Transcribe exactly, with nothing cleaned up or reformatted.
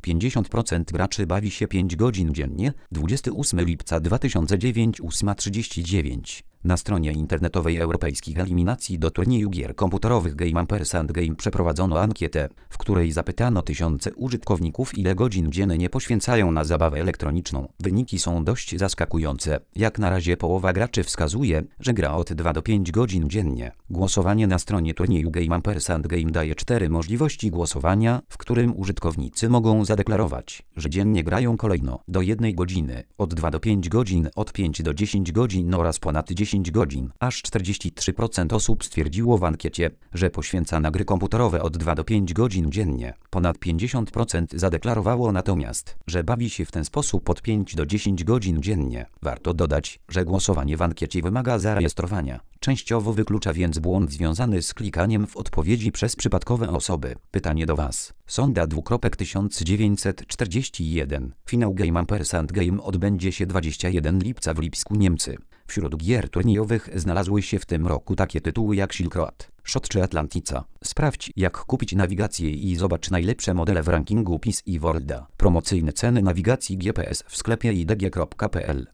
pięćdziesiąt procent graczy bawi się pięć godzin dziennie. dwudziestego ósmego lipca dwa tysiące dziewiątego, ósma trzydzieści dziewięć. Na stronie internetowej europejskich eliminacji do turnieju gier komputerowych Game Ampersand Game przeprowadzono ankietę, w której zapytano tysiące użytkowników, ile godzin dziennie poświęcają na zabawę elektroniczną. Wyniki są dość zaskakujące. Jak na razie połowa graczy wskazuje, że gra od dwóch do pięciu godzin dziennie. Głosowanie na stronie turnieju Game Ampersand Game daje cztery możliwości głosowania, w którym użytkownicy mogą zadeklarować, że dziennie grają kolejno do jednej godziny, od dwóch do pięciu godzin, od pięciu do dziesięciu godzin oraz ponad dziesięć godzin. Aż czterdzieści trzy procent osób stwierdziło w ankiecie, że poświęca na gry komputerowe od dwóch do pięciu godzin dziennie. Ponad pięćdziesiąt procent zadeklarowało natomiast, że bawi się w ten sposób od pięciu do dziesięciu godzin dziennie. Warto dodać, że głosowanie w ankiecie wymaga zarejestrowania. Częściowo wyklucza więc błąd związany z klikaniem w odpowiedzi przez przypadkowe osoby. Pytanie do Was. Sonda tysiąc dziewięćset czterdzieści jeden. Finał Game Ampersand Game odbędzie się dwudziestego pierwszego lipca w Lipsku, Niemcy. Wśród gier turniejowych znalazły się w tym roku takie tytuły jak Silk Road, Shot czy Atlantica. Sprawdź, jak kupić nawigację i zobacz najlepsze modele w rankingu P C i Worlda. Promocyjne ceny nawigacji G P S w sklepie i d g kropka p l.